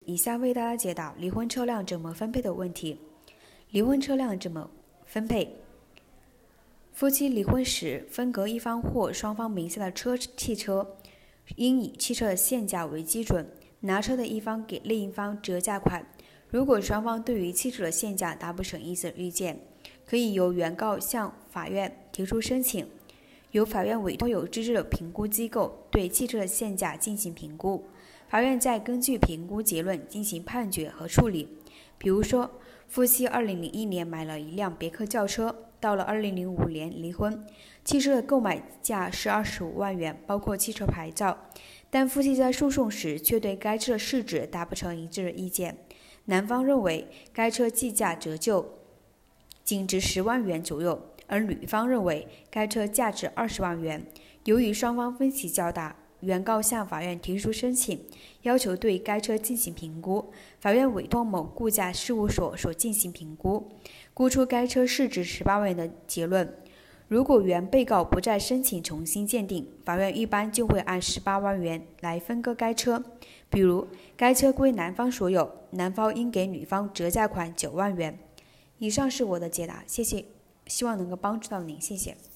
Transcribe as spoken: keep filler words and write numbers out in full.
以下为大家解答离婚车辆怎么分配的问题。离婚车辆怎么分配？夫妻离婚时，分隔一方或双方名下的车汽车，应以汽车的现价为基准，拿车的一方给另一方折价款。如果双方对于汽车的现价达不成一致意见，可以由原告向法院提出申请，由法院委托有资质的评估机构对汽车的现价进行评估，法院再根据评估结论进行判决和处理。比如说，夫妻二零零一年买了一辆别克轿车，到了二零零五年离婚，汽车的购买价是二十五万元，包括汽车牌照，但夫妻在诉讼时却对该车的市值达不成一致的意见。男方认为该车计价折旧仅值十万元左右，而女方认为该车价值二十万元。由于双方分歧较大，原告向法院提出申请，要求对该车进行评估，法院委托某估价事务所所进行评估，估出该车市值十八万元的结论。如果原被告不再申请重新鉴定，法院一般就会按十八万元来分割该车。比如，该车归男方所有，男方应给女方折价款九万元。以上是我的解答，谢谢，希望能够帮助到您，谢谢。